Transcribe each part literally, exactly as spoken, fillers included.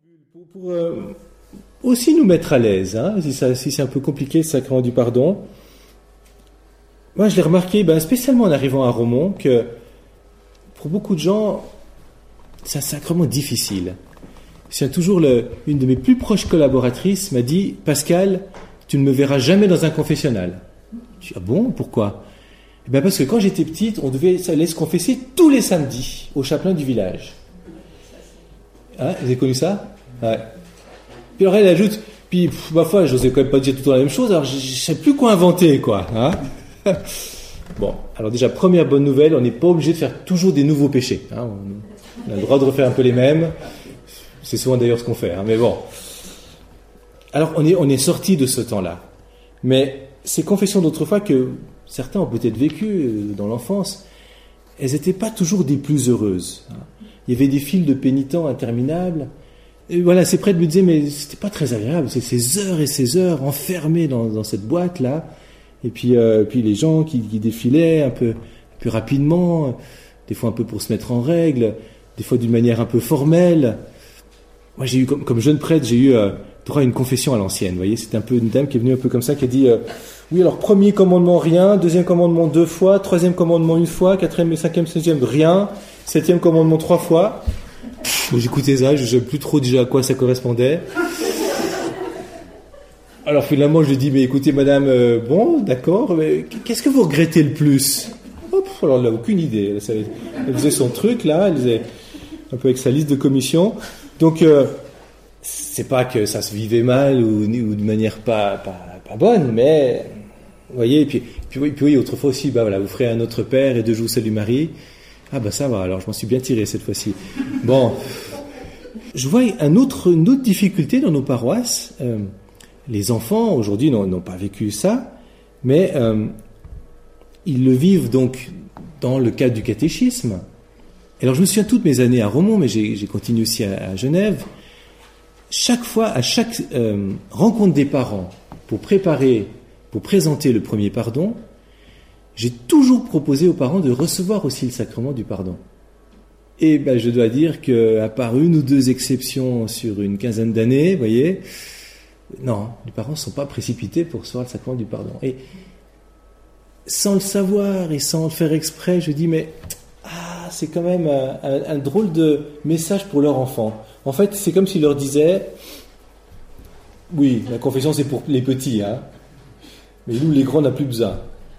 Pour, pour euh, aussi nous mettre à l'aise, hein, si, ça, si c'est un peu compliqué le sacrement du pardon, moi je l'ai remarqué, ben, spécialement en arrivant à Romont, que pour beaucoup de gens, c'est un sacrement difficile. C'est toujours le, une de mes plus proches collaboratrices m'a dit « Pascal, tu ne me verras jamais dans un confessionnal. » Je dis « Ah bon, pourquoi ?» Eh bien parce que quand j'étais petite, on devait aller se confesser tous les samedis au chapelain du village. Hein, vous avez connu ça? Ouais. Puis alors elle ajoute, puis pff, ma foi, j'osais quand même pas dire tout le temps la même chose, alors je ne sais plus quoi inventer, quoi. Hein. Bon, alors déjà, première bonne nouvelle, on n'est pas obligé de faire toujours des nouveaux péchés. Hein. On, on a le droit de refaire un peu les mêmes. C'est souvent d'ailleurs ce qu'on fait, hein, mais bon. Alors on est, on est sorti de ce temps-là. Mais ces confessions d'autrefois que certains ont peut-être vécues dans l'enfance, elles n'étaient pas toujours des plus heureuses. Hein. Il y avait des files de pénitents interminables. Et voilà, ces prêtres me disaient, mais c'était pas très agréable, c'est ces heures et ces heures enfermées dans, dans cette boîte-là. Et puis, euh, puis les gens qui, qui défilaient un peu, un peu rapidement, des fois un peu pour se mettre en règle, des fois d'une manière un peu formelle. Moi, j'ai eu, comme, comme jeune prêtre, j'ai eu euh, droit à une confession à l'ancienne. Vous voyez, c'était un peu une dame qui est venue un peu comme ça, qui a dit, euh, oui, alors premier commandement, rien, deuxième commandement, deux fois, troisième commandement, une fois, quatrième, cinquième, sixième, rien, septième commandement, trois fois. Pff, j'écoutais ça, je ne savais plus trop déjà à quoi ça correspondait. Alors finalement, je lui ai dit, mais écoutez, madame, euh, bon, d'accord, mais qu'est-ce que vous regrettez le plus? Hop, alors elle n'a aucune idée. Elle, savait, elle faisait son truc, là, elle faisait un peu avec sa liste de commissions. Donc, euh, c'est pas que ça se vivait mal ou, ou de manière pas, pas, pas bonne, mais, vous voyez, et puis, puis, oui, puis oui, autrefois aussi, bah voilà, vous ferez un Notre Père et deux jours Salut Marie. Ah bah ça va, alors je m'en suis bien tiré cette fois-ci. Bon, je vois un autre, une autre difficulté dans nos paroisses. Euh, les enfants, aujourd'hui, n'ont, n'ont pas vécu ça, mais euh, ils le vivent donc dans le cadre du catéchisme. Alors je me souviens toutes mes années à Romont, mais j'ai, j'ai continué aussi à, à Genève. Chaque fois, à chaque euh, rencontre des parents, pour préparer, pour présenter le premier pardon, j'ai toujours proposé aux parents de recevoir aussi le sacrement du pardon. Et ben, je dois dire qu'à part une ou deux exceptions sur une quinzaine d'années, vous voyez, non, les parents ne sont pas précipités pour recevoir le sacrement du pardon. Et sans le savoir et sans le faire exprès, je dis, mais ah, c'est quand même un, un, un drôle de message pour leur enfant. En fait, c'est comme s'il leur disait, oui, la confession c'est pour les petits, hein, mais nous les grands on n'a plus besoin.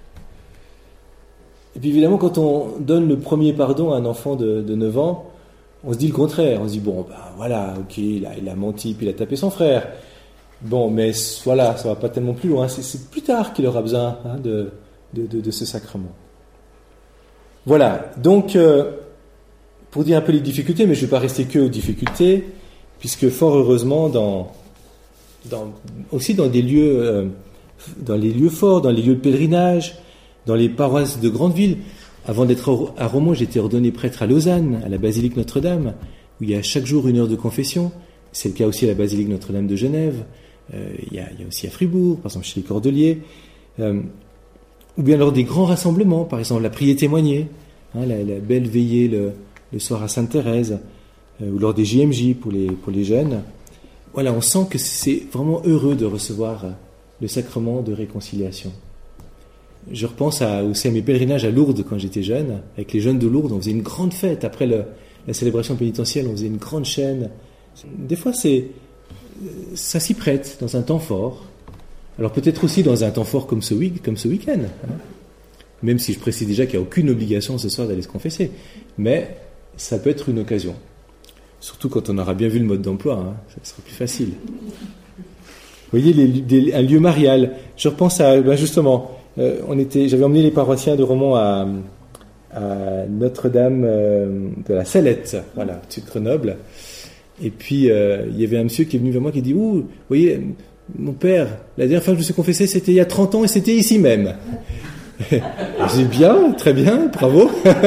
Et puis évidemment, quand on donne le premier pardon à un enfant de, de neuf ans, on se dit le contraire. On se dit, bon, ben voilà, ok, il a, il a menti, puis il a tapé son frère. Bon, mais voilà, ça va pas tellement plus loin. C'est, c'est plus tard qu'il aura besoin hein, de, de, de, de ce sacrement. Voilà, donc, euh, pour dire un peu les difficultés, mais je ne vais pas rester que aux difficultés, puisque fort heureusement, dans, dans, aussi dans des lieux, euh, dans les lieux forts, dans les lieux de pèlerinage, dans les paroisses de grandes villes. Avant d'être à Romont, j'étais ordonné prêtre à Lausanne, à la basilique Notre-Dame, où il y a chaque jour une heure de confession. C'est le cas aussi à la basilique Notre-Dame de Genève. Euh, il, y a, il y a aussi à Fribourg, par exemple chez les Cordeliers. Euh, ou bien lors des grands rassemblements, par exemple la prière témoignée, hein, la, la belle veillée le, le soir à Sainte-Thérèse, euh, ou lors des J M J pour les, pour les jeunes. Voilà, on sent que c'est vraiment heureux de recevoir le sacrement de réconciliation. Je repense à, aussi à mes pèlerinages à Lourdes quand j'étais jeune. Avec les jeunes de Lourdes, on faisait une grande fête. Après le, la célébration pénitentielle, on faisait une grande chaîne. Des fois, c'est, ça s'y prête dans un temps fort. Alors peut-être aussi dans un temps fort comme ce, week, comme ce week-end. Hein. Même si je précise déjà qu'il n'y a aucune obligation ce soir d'aller se confesser. Mais ça peut être une occasion. Surtout quand on aura bien vu le mode d'emploi. Hein. Ça sera plus facile. Vous voyez, les, des, un lieu marial. Je repense à, ben justement... Euh, on était, j'avais emmené les paroissiens de Romont à, à Notre-Dame euh, de la Salette, voilà, au-dessus de Grenoble. Et puis, euh, il y avait un monsieur qui est venu vers moi qui dit « Ouh, vous voyez, mon père, la dernière fois que je me suis confessé, c'était il y a trente ans et c'était ici même. » J'ai dit « Bien, très bien, bravo. »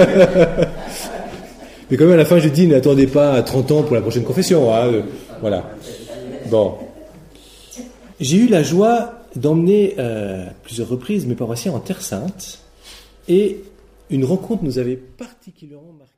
Mais quand même, à la fin, je dis « N'attendez pas à trente ans pour la prochaine confession. Hein, euh, » Voilà. Bon. J'ai eu la joie d'emmener euh, à plusieurs reprises mes paroissiens en Terre Sainte, et une rencontre nous avait particulièrement marqué.